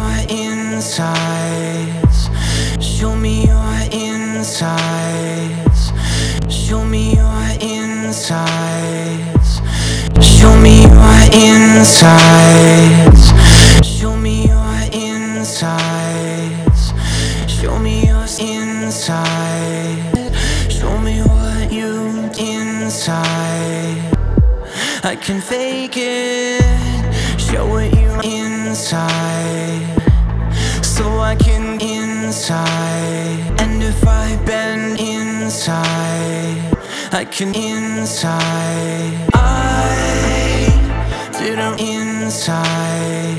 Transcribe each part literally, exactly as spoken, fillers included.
your insides. Show me your insides. Show me your insides. Show me your insides. Show me your insides. Show me your inside. Show me what you inside. I can fake it. Show what you inside, so I can inside. And if I bend inside, I can inside. I didn't inside.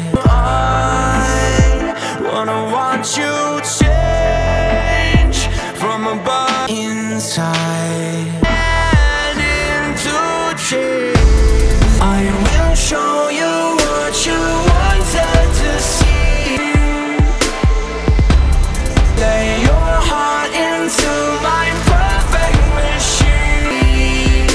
I wanna watch you change from above inside and into change. I will show you what you wanted to see. Lay your heart into my perfect machine.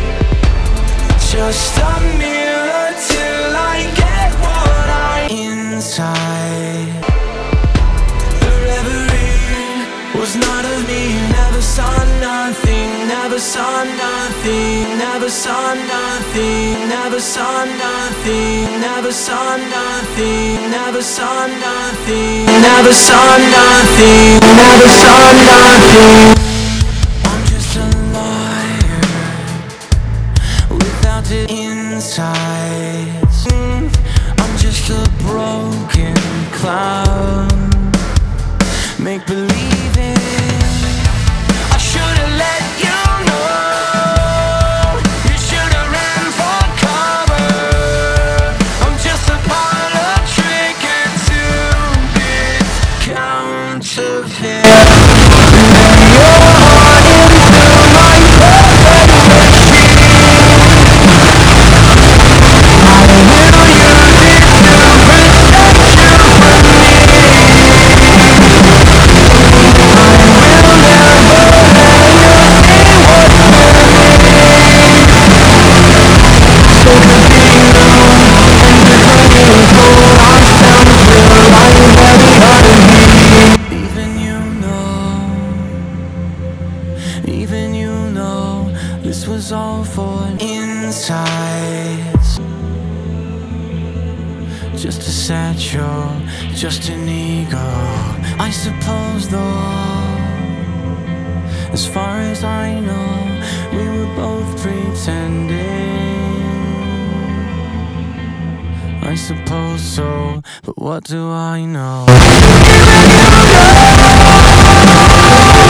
Just a mirror till I get what I inside. The reverie was not of me. Never saw nothing, never saw nothing, never saw nothing, never saw nothing, never saw nothing, never saw nothing, never saw nothing, never saw nothing. I'm just a liar without the insides. I'm just a broken clown, make believe it. I should've let you know. You should've ran for cover. I'm just a part of trigger to get counterfeit. Lay your heart into my perfect machine. I will use it to protect you from me. Even you know, even you know, this was all for insides. Just a satchel, just an ego, I suppose though. As far as I know, we were both pretending. I suppose so, but what do I know? Even you know.